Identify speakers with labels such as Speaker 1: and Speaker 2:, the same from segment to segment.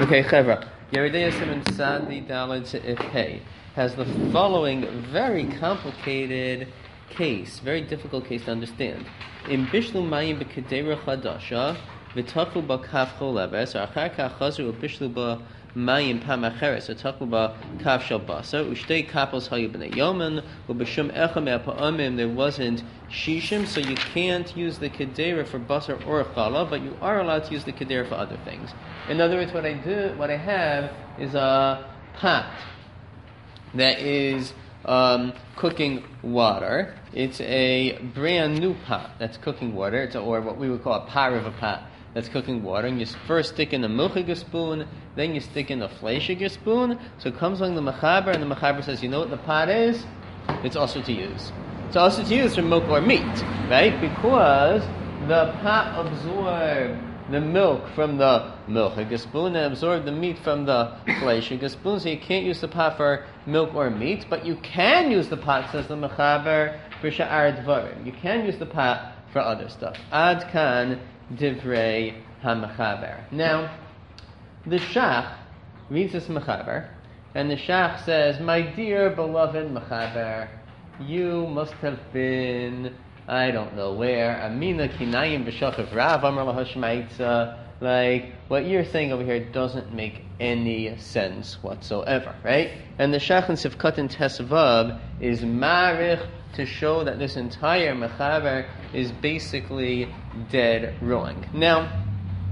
Speaker 1: Okay, Chevra. Yeridei Simon Sadi Daled Pei has the following very complicated case, very difficult case to understand. In Bishlu Mayim B'Kedera Chadasha, V'Taklu B'Kaf Choleves, or Achar Kach Chazru Bishlu B'Mayim Pamacheres, V'Taklu B'Kaf Shel Basar, Ushtei Kapos Hayu B'nei Yomen, U'B'Shum Echem E'Pa'amim, there wasn't Shishim, so you can't use the Kedera for Basar or Chala, but you are allowed to use the Kedera for other things. In other words, what I have is a pot that is cooking water. It's a brand new pot that's cooking water. Or what we would call a parava pot that's cooking water. And you first stick in a milchige spoon, then you stick in a fleishige spoon. So it comes along the mechaber, and the mechaber says, you know what the pot is? It's also to use. It's also to use for milk or meat, right? Because the pot absorbed the milk from the milchige spoon and absorb the meat from the fleishige spoon, so you can't use the pot for milk or meat, but you can use the pot, says the mechaber, for sha'ar dvarim. You can use the pot for other stuff. Ad kan divrei ha-mechaber. Now, the shach reads this mechaber, and the shach says, my dear beloved mechaber, you must have been, I don't know where, Amina Kinayim B'Shachav Rav Amar Lahashmaitza. Like, what you're saying over here doesn't make any sense whatsoever, right? And the Shach in Sivkat and Tesvav is marich to show that this entire mechaber is basically dead wrong. Now,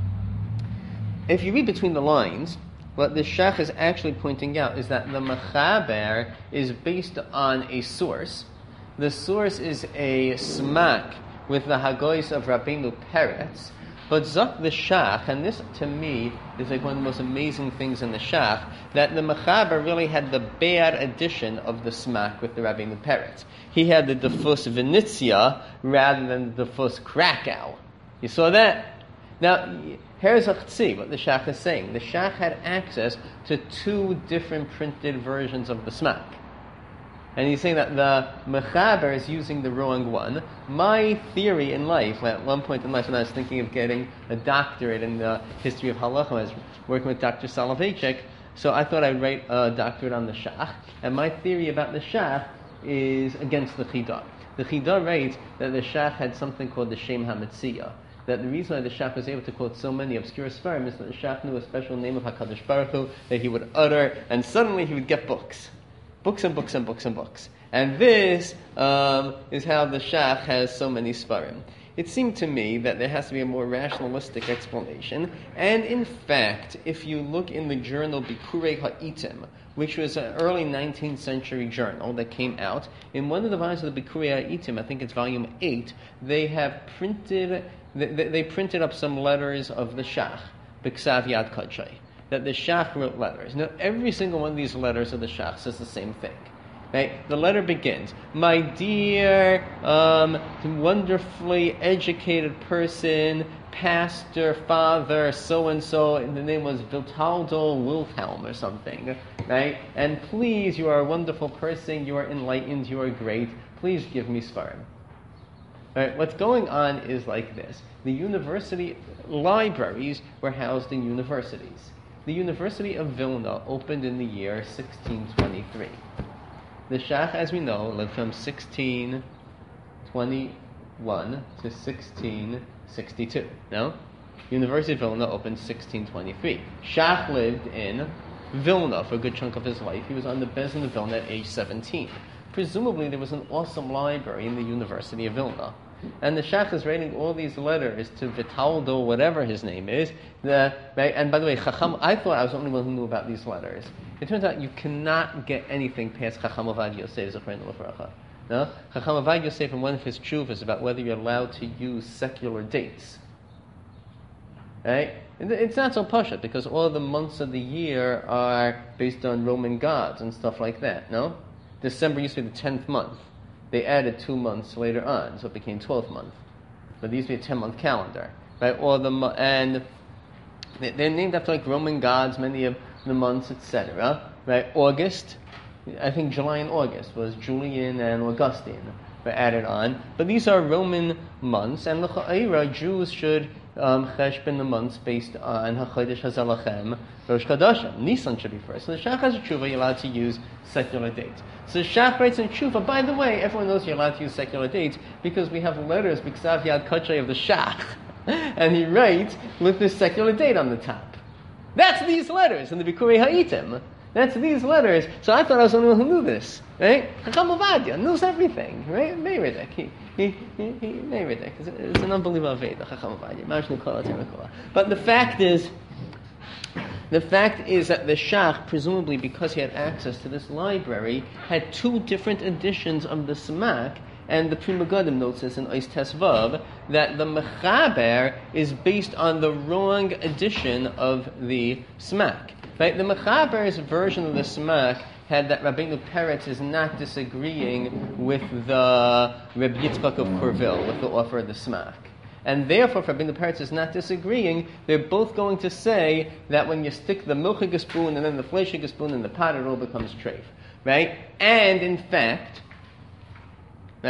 Speaker 1: if you read between the lines, what the Shach is actually pointing out is that the mechaber is based on a source. The source is a smack with the Hagois of Rabbeinu Peretz. But Zak the Shach, and this to me is like one of the most amazing things in the Shach, that the Mechaber really had the bad edition of the smack with the Rabbeinu Peretz. He had the Defus Venezia rather than the Defus Krakow. You saw that? Now, here's what the Shach is saying. The Shach had access to two different printed versions of the smack. And he's saying that the mechaber is using the wrong one. My theory in life, at one point in life when I was thinking of getting a doctorate in the history of halacha, I was working with Dr. Soloveitchik, so I thought I'd write a doctorate on the shach. And my theory about the shach is against the chidah. The chidah writes that the shach had something called the Shem HaMetzia. That the reason why the Shach was able to quote so many obscure svarim is that the Shach knew a special name of HaKadosh Baruch Hu that he would utter, and suddenly he would get books. Books and books and books and books. And this is how the Shach has so many Svarim. It seemed to me that there has to be a more rationalistic explanation. And in fact, if you look in the journal Bikurei Ha'itim, which was an early 19th century journal that came out, in one of the volumes of the Bikurei Ha'itim, I think it's volume 8, they have printed, they printed up some letters of the Shach, B'Ksav Yad Kodshei, that the Shach wrote letters. Now, every single one of these letters of the Shach says the same thing. Right? The letter begins, my dear, wonderfully educated person, pastor, father, so-and-so, and the name was Vitaldo Wilhelm or something, right? And please, you are a wonderful person, you are enlightened, you are great, please give me Svarim. Right? What's going on is like this. The university libraries were housed in universities. The University of Vilna opened in the year 1623. The Shach, as we know, lived from 1621 to 1662. No? University of Vilna opened 1623. Shach lived in Vilna for a good chunk of his life. He was on the Bezin of Vilna at age 17. Presumably there was an awesome library in the University of Vilna. And the Shach is writing all these letters to Vitaldo, whatever his name is. Right? And by the way, Chacham, I thought I was the only one who knew about these letters. It turns out you cannot get anything past Chacham Avad Yosef, Zechreinu Lefracha. No? Chacham Avad Yosef, from one of his tshuvas about whether you're allowed to use secular dates. Right? It's not so pashut, because all the months of the year are based on Roman gods and stuff like that, no? December used to be the 10th month. They added 2 months later on, so it became 12th month. But these used to be a 10-month calendar, right? And they're named after like Roman gods, many of the months, etc. Right? August, I think July and August was Julian and Augustine were added on. But these are Roman months, and l'cha'ira, Jews should cheshbon the months based on HaChodesh HaZalachem, Rosh Chodeshim. Nisan should be first. So the Shach has a tshuva, you're allowed to use secular dates. So the Shach writes in tshuva, by the way, everyone knows you're allowed to use secular dates because we have letters, B'ksav Yad Kachay of the Shach, and he writes with this secular date on the top. That's these letters in the Bikurei Ha'itim. That's these letters. So I thought I was the only one who knew this, right? Chacham Ovadia knows everything, right? Meiredek. Meiredek. It's an unbelievable Veda, Chacham Ovadia. But the fact is that the Shach, presumably because he had access to this library, had two different editions of the Smak, and the Pri Megadim notes this in Ois Tesvav, that the Mechaber is based on the wrong edition of the Smak. Right? The Mechaber's version of the Smak had that Rabbeinu Peretz is not disagreeing with the Reb Yitzchak of Corville, with the author of the Smak. And therefore, if Rabbeinu Peretz is not disagreeing, they're both going to say that when you stick the milchig spoon and then the fleishig spoon in the pot, it all becomes treif. Right? And in fact, the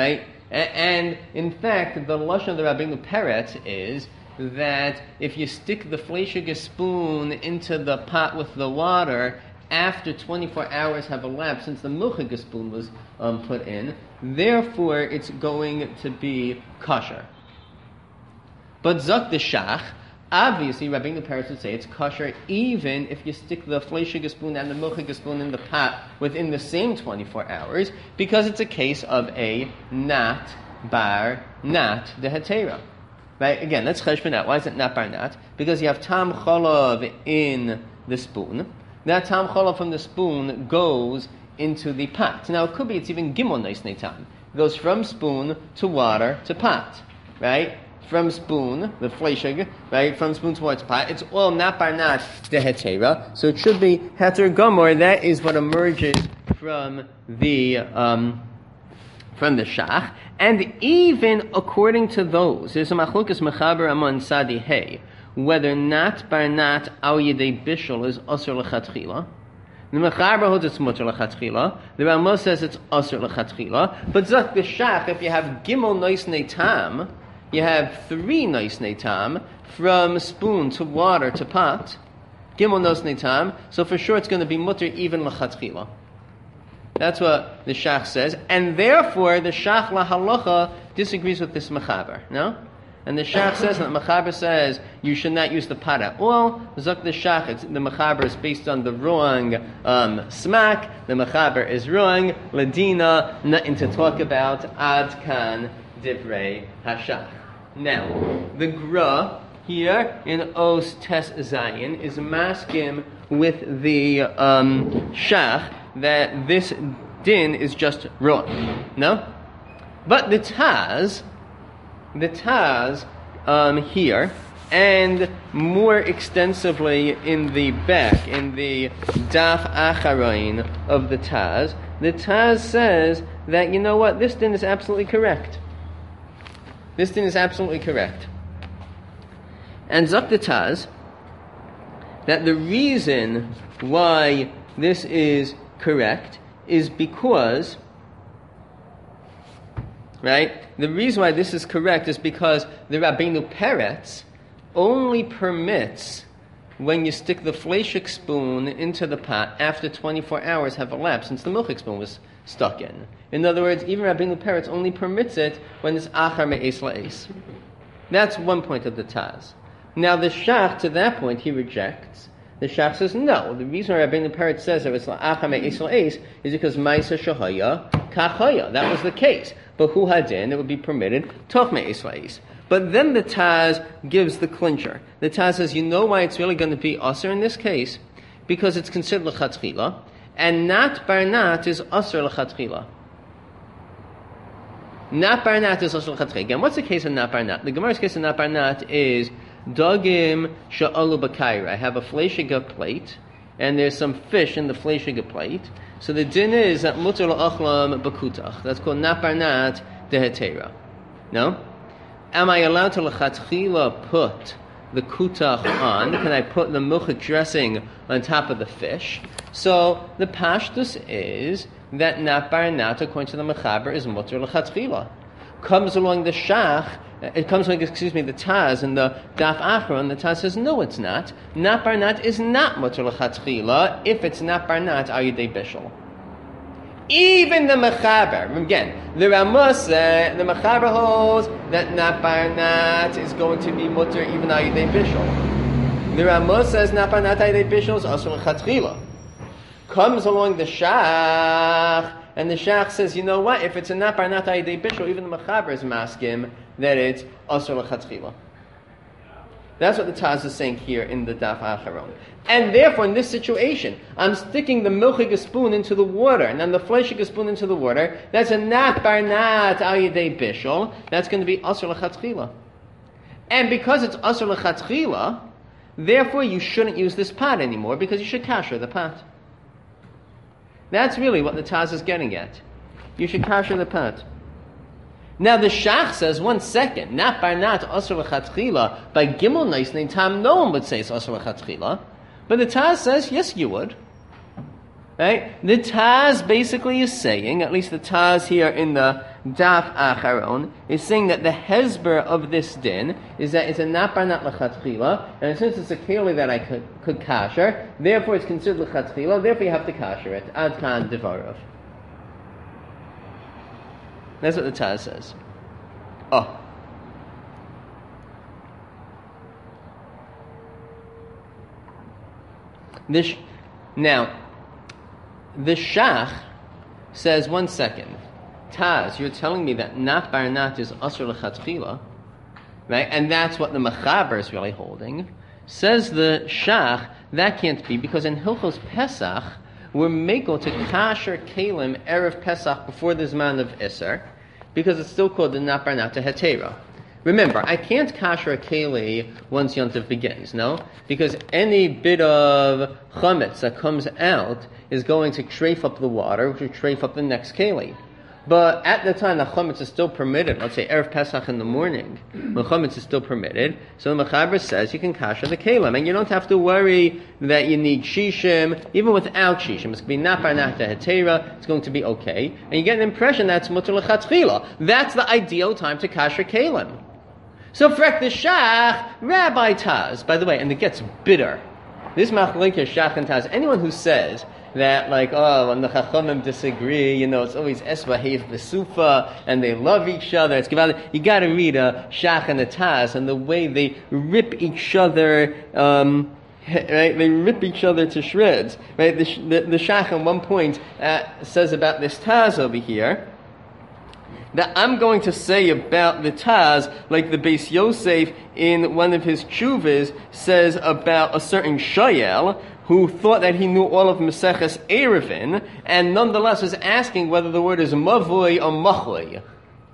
Speaker 1: lashon of the Rabbeinu Peretz is that if you stick the fleishig spoon into the pot with the water, after 24 hours have elapsed since the milchig spoon was put in, therefore it's going to be kosher. But Zok the Shach, obviously Rabbeinu Peretz would say it's kosher even if you stick the fleishig spoon and the milchig spoon in the pot within the same 24 hours, because it's a case of a nat bar nat dehetera. Right? Again, that's cheshbon out. Why is it nat bar nat? Because you have tam cholav in the spoon. That tam cholav from the spoon goes into the pot. Now it could be it's even gimel neisnei tam. It goes from spoon to water to pot. Right? From spoon, the fleishig, right? From spoon towards pot. It's all nat bar nat dehetera. So it should be heter gomor. That is what emerges from the Shach. And even according to those, there's a machlokas mechaber amon sadi hey, whether nat bar nat al yedei bishul is asur lechatchila. The mechaber holds it's mutter lechatchila. The Rambam says it's asur lechatchila. But zok the Shach, if you have gimel noisnei tam, you have 3 noisnei tam from spoon to water to pot. Gimel noisnei tam. So for sure it's going to be mutter even lechatchila. That's what the Shach says, and therefore the Shach lahalacha disagrees with this mechaber. No, and the Shach says that the mechaber says you should not use the pot at all. Zok the Shach, the mechaber is based on the wrong smak. The mechaber is wrong. Ladina, nothing to talk about. Ad kan divrei hashach. Now the Gra here in Os Tes Zayin is maskim with the Shach that this din is just wrong. No? But the Taz here, and more extensively in the back, in the Daf Acharoin of the Taz says that, you know what, this din is absolutely correct. This din is absolutely correct. And Zok the Taz, that the reason why this is correct is because, right? The reason why this is correct is because the Rabbeinu Peretz only permits when you stick the fleishik spoon into the pot after 24 hours have elapsed since the milchik spoon was stuck in. In other words, even Rabbeinu Peretz only permits it when it's achar me'es la'es. That's one point of the Taz. Now the Shach, to that point, he rejects. The Shach says, no, the reason why Rabbeinu Peretz says that it's la'achar me'es la'es is because ma'isa shahaya kachaya. That was the case. But hu hadin, it would be permitted, toch me'es la'es. But then the Taz gives the clincher. The Taz says, you know why it's really going to be aser in this case? Because it's considered l'chatchila, and nat bar nat is aser l'chatchila. Nat bar nat is aser l'chatchila. Again, what's the case of nat bar nat? The Gemara's case of nat bar nat is dagim sha'alu b'kaira. I have a fleishiga plate, and there's some fish in the fleishiga plate. So the din is that mutar la'achlam b'kutach. That's called nat bar nat dehetera. No? Am I allowed to l'chatchila put the kutach on? Can I put the milchik dressing on top of the fish? So the pashtus is that nat bar nat, according to the mechaber, is mutar l'chatchila. Comes along the Shach It comes like, the Taz in the Daf Acharon. The Taz says, no, it's not. Nat Barnat is not mutter l'chatchila. If it's Nat Barnat, Ayidei Bishul. Even the Mechaber, again, the Mechaber holds that Nat Barnat is going to be mutter even Ayidei Bishul. The Ramah says Nat Barnat Ayidei Bishul is asur l'chatchila. Comes along the Shach, and the Shach says, you know what? If it's a Nat Barnat Ayidei Bishul, even the Mechaber is maskim that it's asur l'chatchila. That's what the Taz is saying here in the Daf Acharon. And therefore, in this situation, I'm sticking the milchige spoon into the water, and then the fleishige spoon into the water. That's a Nat Barnat Ayidei Bishul. That's going to be asur l'chatchila. And because it's asur l'chatchila, therefore you shouldn't use this pot anymore, because you should kasher the pot. That's really what the Taz is getting at. You should kasher the pot. Now the Shach says, 1 second, Nat Barnat asur l'chatchila, by Gimel Neisnei Tam, no one would say it's asur l'chatchila. But the Taz says, yes, you would. Right? The Taz basically is saying, at least the Taz here in the Daf Acharon, is saying that the hezber of this din is that it's a Nat Barnat l'chatchila, and since it's a keli that I could kasher, therefore it's considered l'chatchila, therefore you have to kasher it. Ad kan devarav. That's what the Taz says. Oh. Now, the Shach says, 1 second, Taz, you're telling me that Nat Barnat is asur l'chatchila, right? And that's what the Mechaber is really holding. Says the Shach, that can't be, because in Hilchos Pesach, we're meko to kasher kelim erev Pesach before the Zman of Isser, because it's still called the Nat Barnat hetera. Remember, I can't kasher a keli once Yontif begins, no? Because any bit of chametz that comes out is going to treif up the water, which will treif up the next keli. But at the time the chametz is still permitted, let's say Erev Pesach in the morning, the chametz is still permitted, so the Mechaber says you can kasher the kelim, and you don't have to worry that you need shishim, even without shishim. It's going to be Nat Barnat hetera, it's going to be okay, and you get an impression that's mutter l'chatchila. That's the ideal time to kasher kelim. So frek the Shach, Rabbi Taz, by the way, and it gets bitter. This machlokes Shach and Taz, anyone who says that, like, when the Chachamim disagree, it's always Esvahev Besufa, and they love each other, it's givaldic. You gotta read a Shach and a Taz, and the way they rip each other, right? They rip each other to shreds, right? The Shach at one point says about this Taz over here, that I'm going to say about the Taz, like the Beis Yosef in one of his tshuvas says about a certain Shayel, who thought that he knew all of Maseches Erevin, and nonetheless was asking whether the word is mavoi or machloi.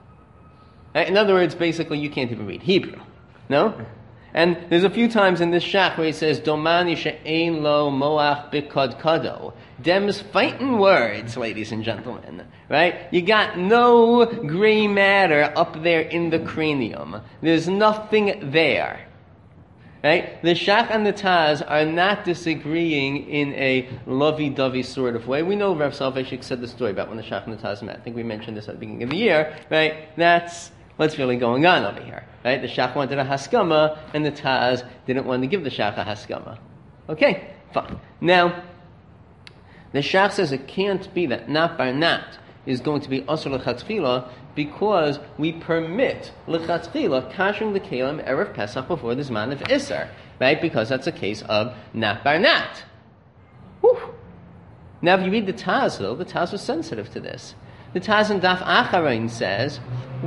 Speaker 1: In other words, basically, you can't even read Hebrew. No? And there's a few times in this Shach where he says, Domani she'ein lo moach bikod kado. Dem's fighting words, ladies and gentlemen. Right? You got no gray matter up there in the cranium. There's nothing there. Right? The Shach and the Taz are not disagreeing in a lovey-dovey sort of way. We know Rav Soloveitchik said the story about when the Shach and the Taz met. I think we mentioned this at the beginning of the year. Right? That's what's really going on over here. Right? The Shach wanted a haskama, and the Taz didn't want to give the Shach a haskama. Okay, fine. Now, the Shach says it can't be that Nat Barnat is going to be asur l'chatchila because we permit l'chatchila kashering the kelim erev Pesach before the Zman of Isser, right? Because that's a case of Nat Barnat. Whew. Now, if you read the Taz, though, the Taz was sensitive to this. The Taz in Daf Acharon says,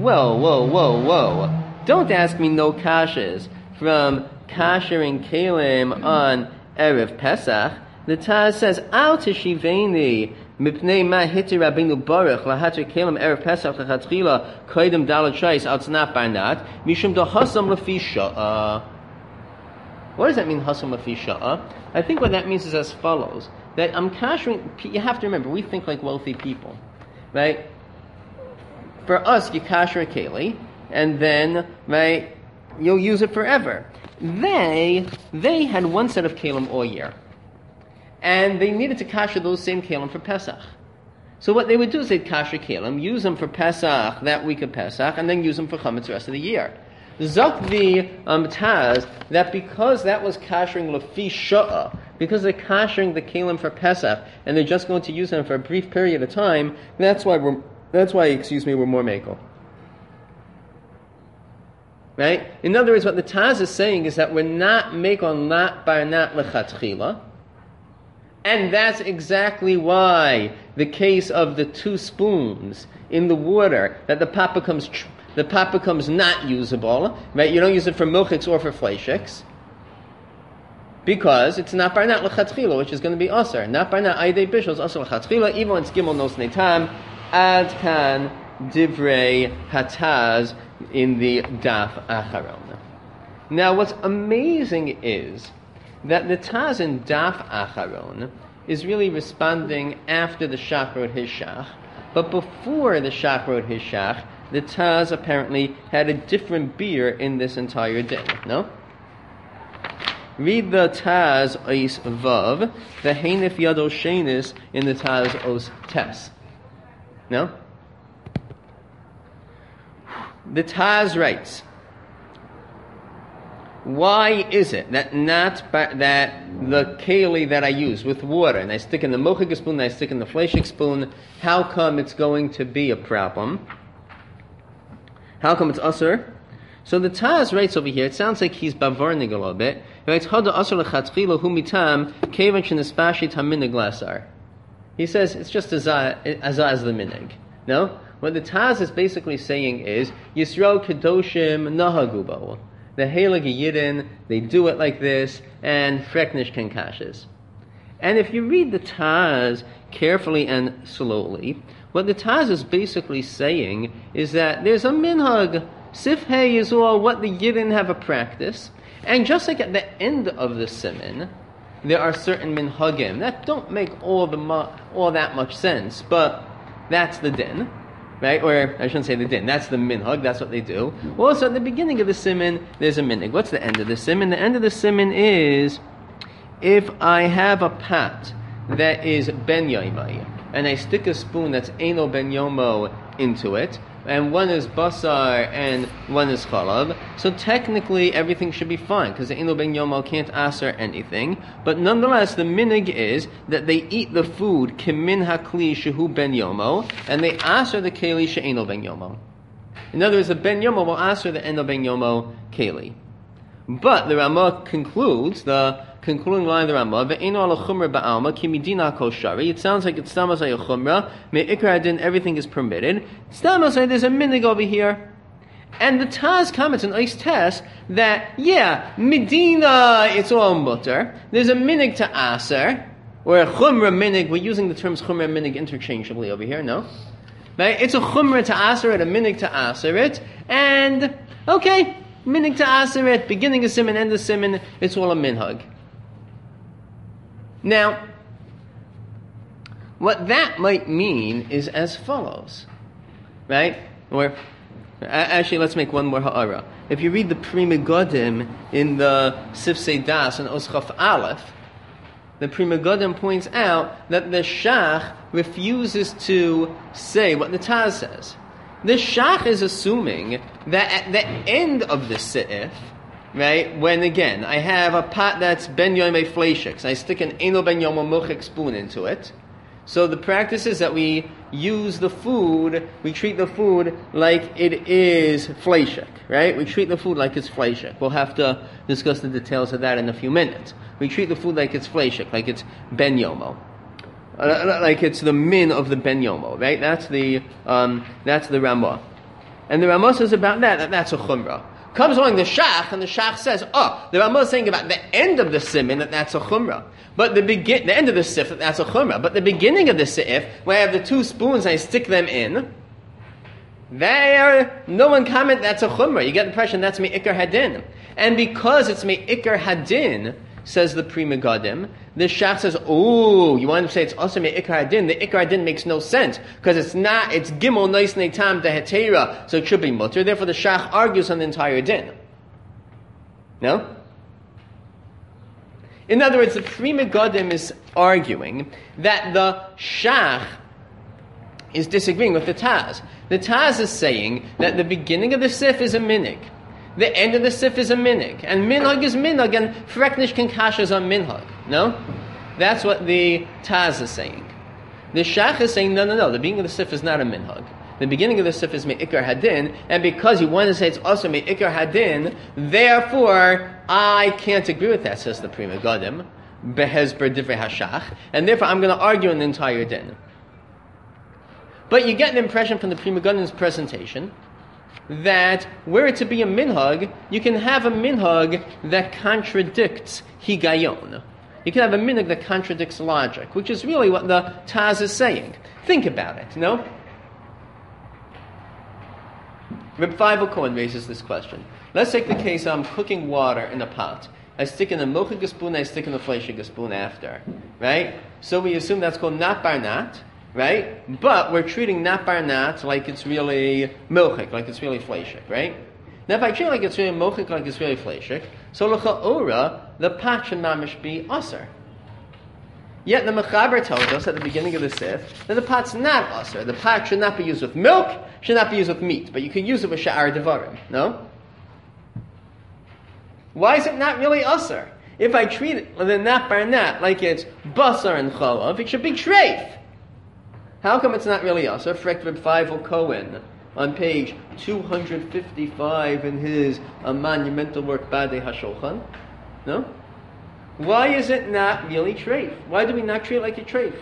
Speaker 1: whoa, don't ask me no kashas from kashering kelim on erev Pesach. The Taz says, Al tishiveni mipnei ma hiti Rabbeinu Baruch lahater kelim erev Pesach lechatchila koidem dalat shais al tzanat barnat mishum do hasam lefi sha'ah. What does that mean, hasam lefi sha'ah? I think what that means is as follows: that I'm kashering. You have to remember, we think like wealthy people, right? For us, you kasher a keli, and then right, you'll use it forever. They had one set of kelim all year. And they needed to kasher those same kelim for Pesach. So what they would do is they'd kasher kelim, use them for Pesach, that week of Pesach, and then use them for chametz the rest of the year. Zakvi Taz, that because that was kashering Lafi Sha'ah, because they're kashering the Kalim for Pesach, and they're just going to use them for a brief period of time, that's why we're more Mako. Right? In other words, what the Taz is saying is that we're not Mako not Barnat Lechatchila, and that's exactly why the case of the 2 spoons in the water, that the pot becomes not usable, right? You don't use it for milchiks or for fleishiks, because it's not barnat lechatchila, which is going to be asar. Not barnat aydei bishul is asar lechatchila, even when it's gimel nos netam, ad kan divrei hataz in the daf acharon. Now, what's amazing is that the Taz in Daf Acharon is really responding after the Shach wrote his Shach, but before the Shach wrote his Shach, the Taz apparently had a different beer in this entire din. No? Read the Taz Ois Vav, the Heinif Yado Shenis in the Taz Os Tes. No? The Taz writes, why is it that the keli that I use with water, and I stick in the mochik spoon, and I stick in the fleshik spoon, how come it's going to be a problem? How come it's usher? So the Taz writes over here, it sounds like he's bavarnig a little bit. He writes, Hada usher lechatchila hu mitam kevan shenispashi taminig lasar. He says, it's just as the minig. No? What the Taz is basically saying is, Yisrael kedoshim nahagubo. The Heilige Yidden, they do it like this, and Freknish can kashes. And if you read the Taz carefully and slowly, what the Taz is basically saying is that there's a minhag. Sifhei is all what the Yidden have a practice, and just like at the end of the siman, there are certain minhagim that don't make all that much sense, but that's the din. Right? Or, I shouldn't say the din. That's the minhag. That's what they do. Also, at the beginning of the siman, there's a minhag. What's the end of the siman? The end of the siman is, if I have a pot that is ben yoimai, and I stick a spoon that's eino ben yomo into it, and one is basar and one is chalav, so technically everything should be fine, because the eino ben yomo can't aser anything, but nonetheless the minig is that they eat the food kimin hakli shehu ben yomo, and they aser the keli she'eino ben yomo. In other words, the ben yomo will aser the eino ben yomo keli. But the Ramah concludes, the concluding line of the Ramah, ve'eino ala chumra ba'alma ki midina kol shari. It sounds like it's stamasay a chumra, me'ikra adin, everything is permitted. Stamasay, there's a minig over here. And the Taz comments in Ois Tes that, yeah, Medina, it's all mutter. There's a minig to aser, or a chumra minig. We're using the terms chumra and minig interchangeably over here, no? Right? It's a chumra to aser it, a minig to aser it, and, okay, minig to aser it, beginning of siman, end of siman, it's all a minhag. Now, what that might mean is as follows, right? Or, actually, let's make one more ha'ara. If you read the Pri Megadim in the Sifsei Das and Oschaf Aleph, the Pri Megadim points out that the Shach refuses to say what the Taz says. The Shach is assuming that at the end of the Se'if, right, when again, I have a pot that's ben yomei fleishiks, I stick an eino ben yomo milchik spoon into it. So the practice is that we use the food, we treat the food like it is fleishik, right? We treat the food like it's fleishik. We'll have to discuss the details of that in a few minutes. We treat the food like it's fleishik, like it's ben yomo. Like it's the min of the ben yomo, right? That's the Ramah. And the Ramah says about that's a chumrah. Comes along the Shach, and the Shach says, the Ramah is saying about the end of the siman that's a chumrah. But the end of the sif, that's a chumrah. But the beginning of the sif, where I have the 2 spoons and I stick them in, there, no one comment that's a chumrah. You get the impression that's me'ikar hadin. And because it's me'ikar hadin, says the Pri Megadim, the Shach says, you want to say it's also me'ikar hadin. The ikar hadin makes no sense, because it's gimel nois netam dehetera, so it should be mutter. Therefore the Shach argues on the entire din. No? In other words, the Pri Megadim is arguing that the Shach is disagreeing with the Taz. The Taz is saying that the beginning of the sif is a minig. the end of the sif is a minig, and minhag is minhag, and freknish can kashas on minhag. No? That's what the Taz is saying. The Shach is saying, no, the beginning of the sif is not a minhag. The beginning of the sif is me'ikar hadin, and because you want to say it's also me'ikar hadin, therefore, I can't agree with that, says the Pri Megadim, behezber divrei hashach, and therefore I'm going to argue an entire din. But you get an impression from the Pri Megadim's presentation that were it to be a minhag, you can have a minhag that contradicts higayon. You can have a minhag that contradicts logic, which is really what the Taz is saying. Think about it, no? Reb Feivel Cohen raises this question. Let's take the case I'm cooking water in a pot. I stick in a milchig spoon, I stick in a fleishig spoon after. Right? So we assume that's called nat bar nat, right? But we're treating nat bar nat like it's really milchig, like it's really fleishig, right? Now if I treat it like it's really milchig, like it's really fleishig, so l'cha'ora, the pot should mamish be aser. Yet the Mechaber tells us at the beginning of the Sif that the pot's not aser. The pot should not be used with milk, should not be used with meat, but you can use it with sha'ar devarim. No? Why is it not really aser? If I treat it with a nat bar nat like it's basar and chalav, it should be treif. How come it's not really aser? Frek Reb Feivel Cohen on page 255 in his monumental work Badei HaShulchan. No? Why is it not really treif? Why do we not treat it like a treif?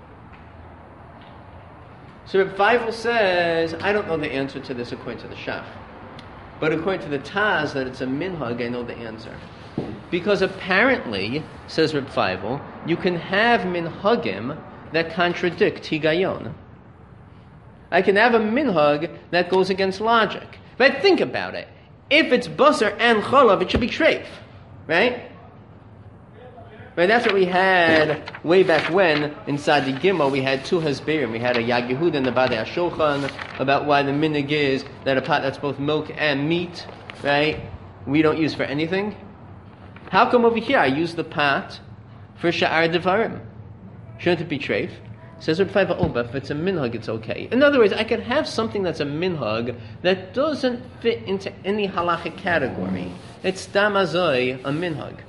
Speaker 1: So Reb Feivel says, I don't know the answer to this according to the Shach. But according to the Taz, that it's a minhag, I know the answer. Because apparently, says Reb Feivel, you can have minhagim that contradict higayon. I can have a minhag that goes against logic. But think about it. If it's basar and cholav, it should be treif. Right? Right, that's what we had way back when in Sadi Gimel. We had two hasberim. We had a Yag Yehud and the Badei HaShulchan about why the minig is that a pot that's both milk and meat, right, we don't use for anything. How come over here I use the pot for sha'ar devarim? Shouldn't it be treif? Says Reb Feivel, oh, but if it's a minhag, it's okay. In other words, I could have something that's a minhag that doesn't fit into any halachic category. It's stam azoi, a minhag.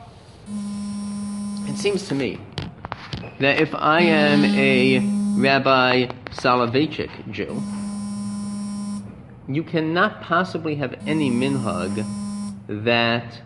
Speaker 1: It seems to me that if I am a Rabbi Soloveitchik Jew, you cannot possibly have any minhag that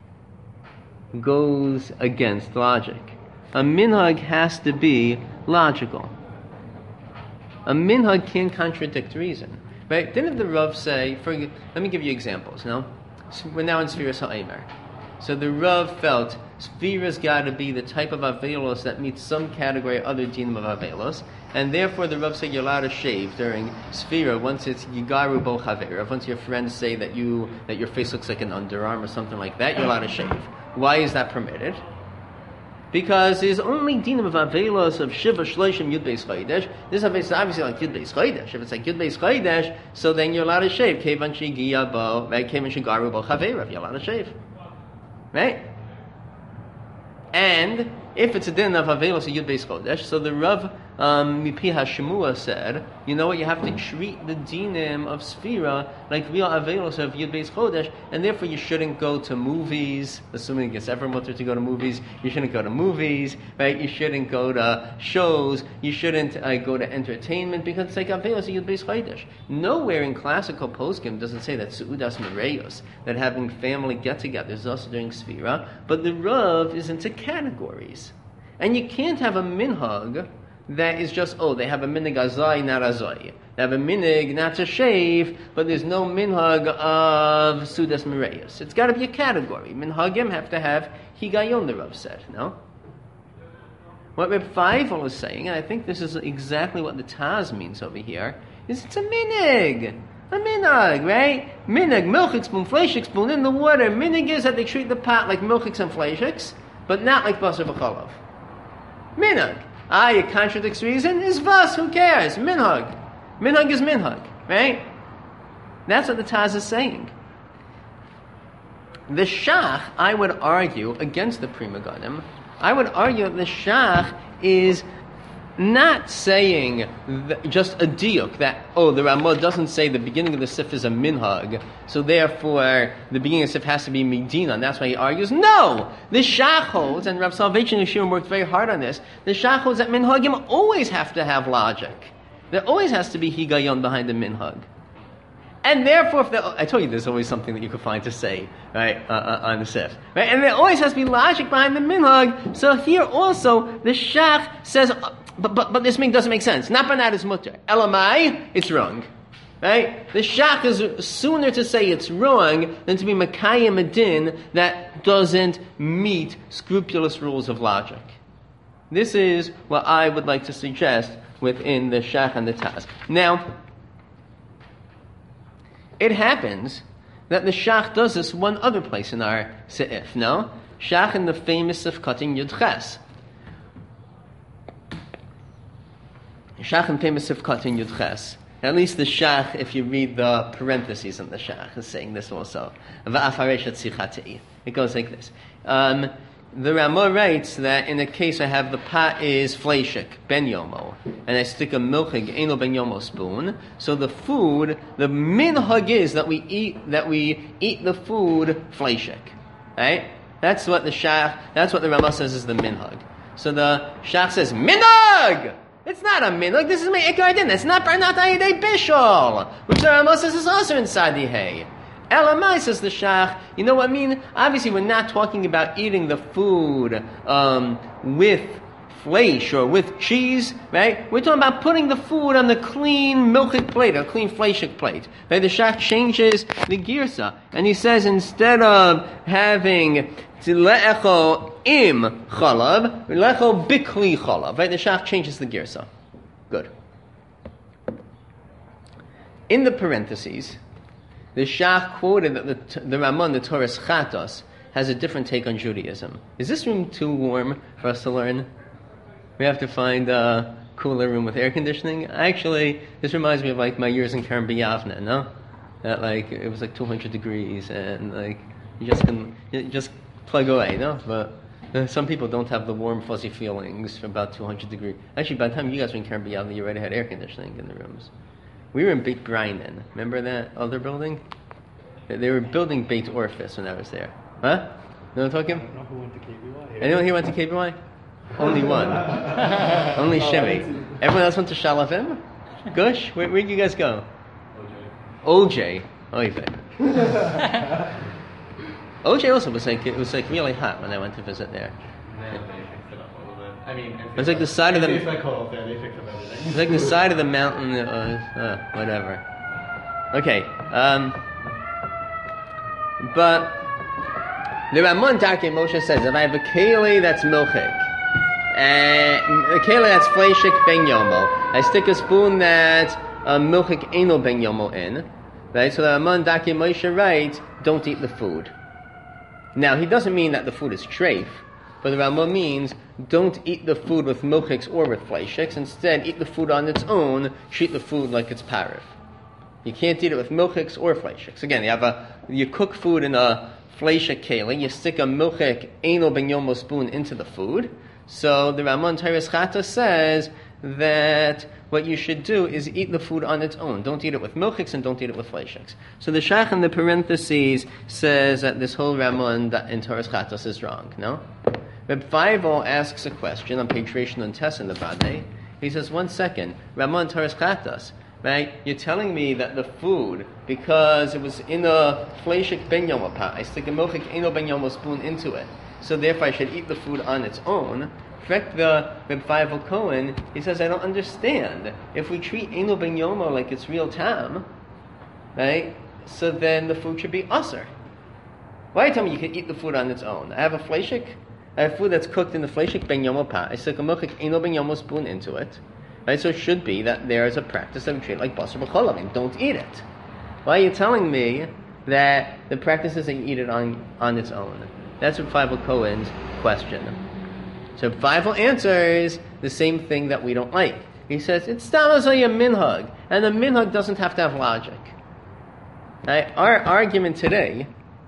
Speaker 1: goes against logic. A minhag has to be logical. A minhag can't contradict reason. Right? Didn't the Rav say, let me give you examples, no? So we're now in Sfiras HaOmer. So the Rav felt Sfira's got to be the type of Avelos that meets some category of other dinim of Avelos, and therefore the Rav said you're allowed to shave during Sfira once it's Yigaru Bo Chavera. Once your friends say that your face looks like an underarm or something like that, you're allowed to shave. Why is that permitted? Because there's only dinim of Avelos of Shiva Shloshim Yud Beis Chodesh. This Avelos is obviously like Yud Beis Chodesh. If it's like Yud Beis Chodesh, so then you're allowed to shave. Kevan Shigiya Bo, right? Kevan Shigaru Bo Chavera, you're allowed to shave. Right? And if it's a din of Avelos Yud Beis Chodesh, so the Rav Mipi HaShemua said, you know what, you have to treat the dinim of Sfira like real Avelos of Yud Beis Chodesh, and therefore you shouldn't go to movies, assuming it's ever mutter to go to movies, you shouldn't go to movies, right? You shouldn't go to shows, you shouldn't go to entertainment, because it's like Avelos Yud Beis Chodesh. Nowhere in classical poskim does it say that Su'udas Mereyos, that having family get-togethers is also during Sfira, but the Rav is into categories. And you can't have a minhag that is just, they have a minig azai, not azai. They have a minig not to shave, but there's no minhag of sudas mereyos. It's got to be a category. Minhagim have to have higayon, the Rav said, no? What Reb Feivel is saying, and I think this is exactly what the Taz means over here, is it's a minig. A minhag, right? Minig, milchik spoon, fleishik spoon in the water. Minig is that they treat the pot like milchiks and fleishiks, but not like basar v'chalav. Minhag. It contradicts reason. Is vas, who cares? Minhag. Minhag is minhag, right? That's what the Taz is saying. The Shach, I would argue, against the Pri Megadim, I would argue that the Shach is not saying just a diuk that, the Ramah doesn't say the beginning of the sif is a minhag, so therefore the beginning of the sif has to be Medina, and that's why he argues. No! The Shach holds, and Rav Soloveitchik Yeshiva worked very hard on this, the Shach holds that minhagim always have to have logic. There always has to be higayon behind the minhag. And therefore, I told you there's always something that you could find to say, right, on the sif. Right? And there always has to be logic behind the minhag. So here also, the Shach says, but this doesn't make sense. Not banat is mutter. Elamai, it's wrong. Right? The Shach is sooner to say it's wrong than to be Makayim a din that doesn't meet scrupulous rules of logic. This is what I would like to suggest within the Shach and the Taz. Now, it happens that the Shach does this one other place in our Se'if, no? Shach in the famous Sif Cutting Yud Ches. Shach in famous Sif Cutting Yud Ches. At least the Shach, if you read the parentheses in the Shach, is saying this also. It goes like this. The Ramah writes that in a case I have the pot is fleishik, ben yomo, and I stick a milchig, eno ben yomo spoon, so the food, the minhag is that we eat the food fleishik. Right? That's what the Ramah says is the minhag. So the Shach says, minhag! It's not a minhag, this is my ikar din, it's not ayidei bishol, which the Ramah says is also inside the hay. Elamai, says the Shach, you know what I mean? Obviously, we're not talking about eating the food with flesh or with cheese, right? We're talking about putting the food on the clean milchik plate, or clean fleshik plate. Right? The Shach changes the girsa, and he says instead of having le'echo im chalav, le'echo bikli chalav. Right? The Shach changes the girsa. Good. In the parentheses, the Shach quoted that the Ramah, the Torah's Chatos, has a different take on Judaism. Is this room too warm for us to learn? We have to find a cooler room with air conditioning? Actually, this reminds me of my years in Karen B'Yavne, no? That it was 200 degrees and you just plug away, no? But some people don't have the warm, fuzzy feelings for about 200 degrees. Actually, by the time you guys were in Karen B'Yavne, you already had air conditioning in the rooms. We were in Beit Breinen. Remember that other building? They were building Beit Orphis when I was there. Huh? No one talking?
Speaker 2: I don't know who went to KBY.
Speaker 1: Anyone here went to KBY? Only one. Only Shemi. Everyone else went to Shalavim? Gush? Where did you guys go? OJ. OJ also was really hot when I went to visit there.
Speaker 2: I mean,
Speaker 1: it's like the side of the.
Speaker 2: It's like cold there. They fix up everything.
Speaker 1: It's like the side of the mountain. Whatever. Okay. But the Ramon Darkei Moshe says, if I have a keli that's milchik, and a keli that's fleishik ben yomo, I stick a spoon that's milchik eno ben yomo in, right? So the Ramon Darkei Moshe writes, don't eat the food. Now he doesn't mean that the food is treif. But the Ramah means, don't eat the food with milchiks or with fleishiks. Instead, eat the food on its own. Treat the food like it's parif. You can't eat it with milchiks or fleishiks. Again, you cook food in a fleishik keli. You stick a milchik eno ben yomo spoon into the food. So the Ramon Teres Chata says that what you should do is eat the food on its own. Don't eat it with milchiks and don't eat it with fleishiks. So the Shach in the parentheses says that this whole Ramon in Teres Chatas is wrong. No? Reb Feivel asks a question on page Reish Nun Tes in the Vadei. He says, 1 second, Ramon Teres Chatas, right? You're telling me that the food, because it was in a fleishik ben yomo pot, I stick a milchik eno ben yomo spoon into it, so therefore I should eat the food on its own. Frek the Reb Feivel Cohen, he says, I don't understand. If we treat eno ben yomo like it's real tam, right? So then the food should be usher. Why are you telling me you can eat the food on its own? I have a fleishik. I have food that's cooked in the fleishik ben yomo pot. I stick a milchik eno ben yomo spoon into it. Right? So it should be that there is a practice that we treat like basar b'cholav and don't eat it. Why are you telling me that the practice is that you eat it on its own? That's what Feivel Cohen's question. So Feivel answers the same thing that we don't like. He says, it's stamazay a minhag, and the minhag doesn't have to have logic. Right? Our argument today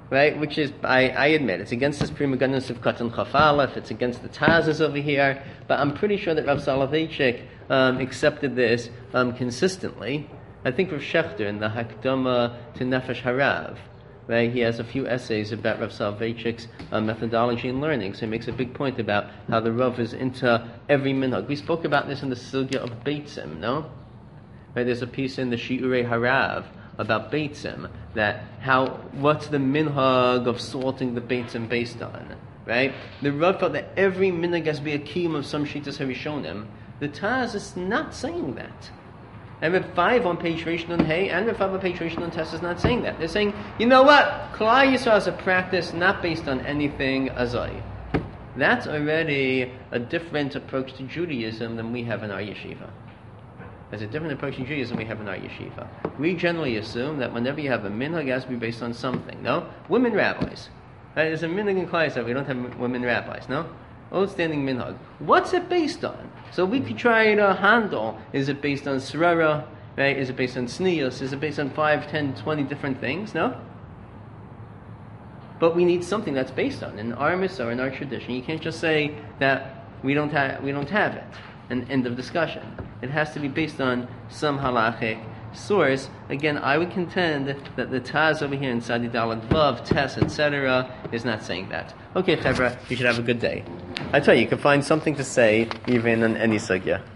Speaker 1: right? Which is, I admit, it's against this Prima Gunnis of Katan Chafalef, it's against the Tazes over here, but I'm pretty sure that Rav Soloveitchik accepted this consistently. I think Rav Shechter in the Hakdama to Nefesh Harav, right? He has a few essays about Rav Soloveitchik's methodology and learning, so he makes a big point about how the Rav is into every minhag. We spoke about this in the Sugya of Beitzim, no? Right? There's a piece in the Shi'urei Harav about Beitzim, what's the minhag of salting the Beitzim based on, right? The Rav felt that every minhag has to be a kiyum of some Shitas Harishonim. The Taz is not saying that. And Reb 5 on page Reish Nun Hey and Reb 5 on page Reish Nun Tes is not saying that. They're saying, you know what? Klal Yisrael is a practice not based on anything azai. That's already a different approach to Judaism than we have in our yeshiva. There's a different approach to Judaism we have in our yeshiva. We generally assume that whenever you have a minhag, it has to be based on something. No? Women rabbis. Right? There's a minhag in Klal Yisrael. We don't have women rabbis. No? Old standing minhag. What's it based on? So we could try to handle, is it based on Serera? Right? Is it based on Sneos? Is it based on 5, 10, 20 different things? No? But we need something that's based on. In our mitzvah, in our tradition, you can't just say that we don't have it. An end of discussion. It has to be based on some halachic source. Again, I would contend that the Taz over here in Sadi Dalet Vav, Tes, etc., is not saying that. Okay, Chevra, you should have a good day. I tell you, you can find something to say even on any sugya.